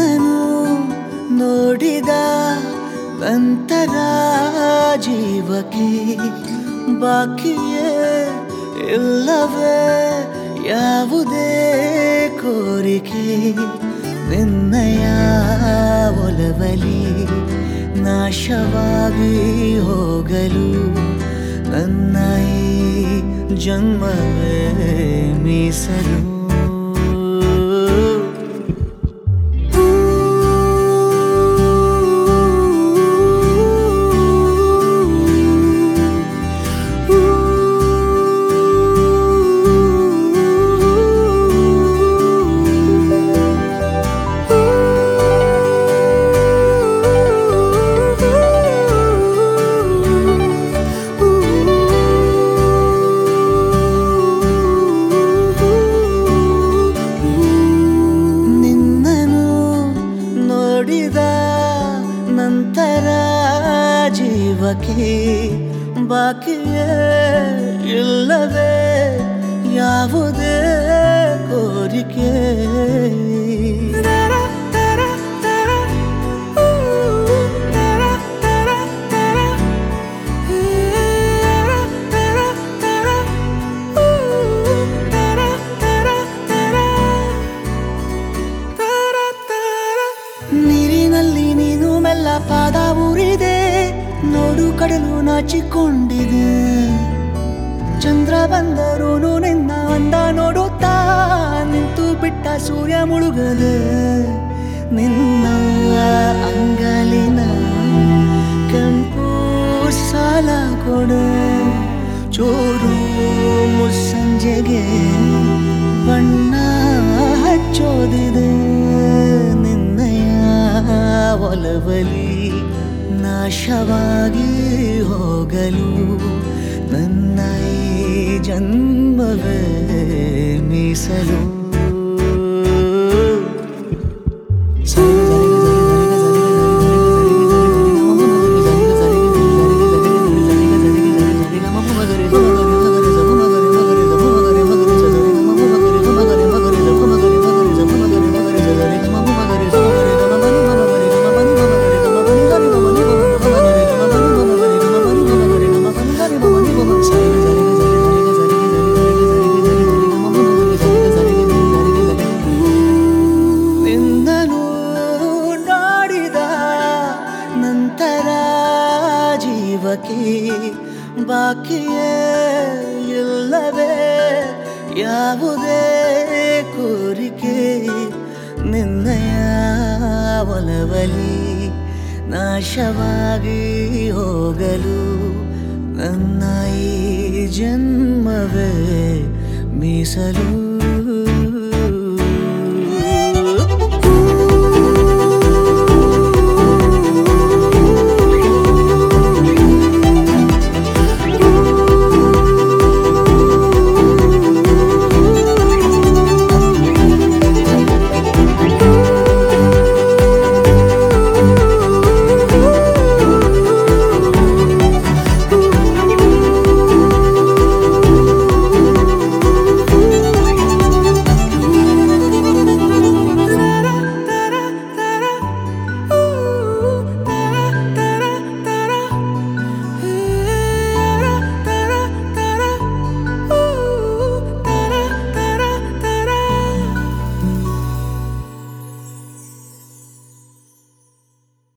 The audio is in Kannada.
ನಿನ್ನನು ನೋಡಿದ ನಂತರ ಜೀವಕ್ಕೆ ಬಾಕಿಯೇ ಇಲ್ಲವೇ ಯಾವುದೇ ಕೋರಿಕೆ ನಿನ್ನಯ ಒಲವಲಿ ನಾಶವಾಗಿ ಹೋಗಲು ನನ್ನ ಈ ಜನ್ಮವೇ ಮೀಸಲು ನಂತರ ಜೀವಕ್ಕೆ ಬಾಕಿಯೇ ಇಲ್ಲವೇ ಯಾವುದೇ ಕೋರಿಕೆ ನೀರಿನಲ್ಲಿ ನೀನು ಮೆಲ್ಲ ಪಾದ ಊರಿದೆ ನೋಡು ಕಡಲು ನಾಚಿಕೊಂಡಿದೆ ಚಂದ್ರ ಬಂದರೂ ನಿನ್ನ ಅಂದ ನೋಡುತ್ತಾ ನಿಂತು ಬಿಟ್ಟ ಸೂರ್ಯ ಮುಳುಗದೆ ನಿನ್ನ ಅಂಗಲಿನ ಕೆಂಪು ಸಾಲ ಕೊಡೆ ಚೂರು ಮುಸ್ಸಂಜೆಗೆ ಬಣ್ಣ ಹಚ್ಚೋದಿದೆ ಒಲವಲಿ ನಾಶವಾಗಿ ಹೋಗಲು ನನ್ನ ಈ ಜನ್ಮವೇ ಮೀಸಲು ಬಾಕಿಯೇ ಇಲ್ಲವೇ ಯಾವುದೇ ಕೋರಿಕೆ ನಿನ್ನಯ ಒಲವಲಿ ನಾಶವಾಗಿ ಹೋಗಲು ನನ್ನ ಈ ಜನ್ಮವೇ ಮೀಸಲು